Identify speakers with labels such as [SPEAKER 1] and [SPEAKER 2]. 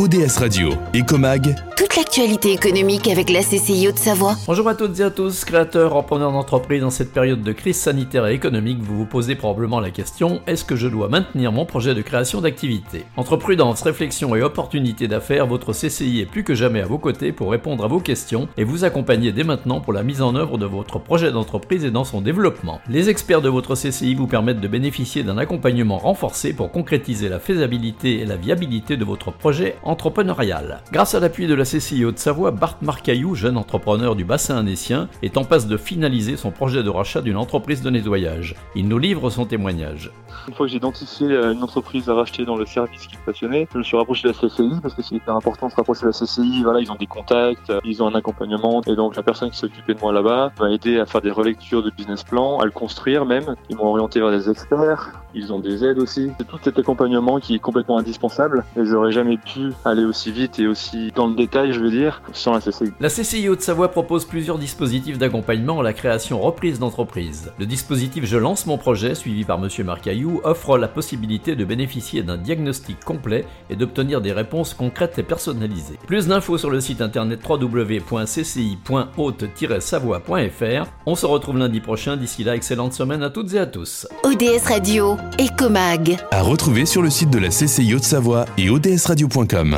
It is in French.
[SPEAKER 1] ODS Radio, Ecomag,
[SPEAKER 2] toute l'actualité économique avec la CCI Haute-Savoie.
[SPEAKER 3] Bonjour à toutes et à tous, créateurs, repreneurs d'entreprise. Dans cette période de crise sanitaire et économique, vous vous posez probablement la question, est-ce que je dois maintenir mon projet de création d'activité ? Entre prudence, réflexion et opportunité d'affaires, votre CCI est plus que jamais à vos côtés pour répondre à vos questions et vous accompagner dès maintenant pour la mise en œuvre de votre projet d'entreprise et dans son développement. Les experts de votre CCI vous permettent de bénéficier d'un accompagnement renforcé pour concrétiser la faisabilité et la viabilité de votre projet entrepreneurial. Grâce à l'appui de la CCI Haute-Savoie, Bart Marcaillou, jeune entrepreneur du bassin annécien, est en passe de finaliser son projet de rachat d'une entreprise de nettoyage. Il nous livre son témoignage.
[SPEAKER 4] Une fois que j'ai identifié une entreprise à racheter dans le service qui me passionnait, je me suis rapproché de la CCI parce que c'est hyper important de se rapprocher de la CCI. Voilà, ils ont des contacts, ils ont un accompagnement et donc la personne qui s'occupait de moi là-bas m'a aidé à faire des relectures de business plan, à le construire même. Ils m'ont orienté vers des experts, ils ont des aides aussi. C'est tout cet accompagnement qui est complètement indispensable et j'aurais jamais pu aller aussi vite et aussi dans le détail, je veux dire, sans la CCI.
[SPEAKER 3] La CCI Haute-Savoie propose plusieurs dispositifs d'accompagnement à la création-reprise d'entreprise. Le dispositif Je lance mon projet, suivi par Monsieur Marcaillou, offre la possibilité de bénéficier d'un diagnostic complet et d'obtenir des réponses concrètes et personnalisées. Plus d'infos sur le site internet www.cci.haute-savoie.fr. On se retrouve lundi prochain. D'ici là, excellente semaine à toutes et à tous.
[SPEAKER 2] ODS Radio, Ecomag.
[SPEAKER 1] à retrouver sur le site de la CCI Haute-Savoie et odsradio.com.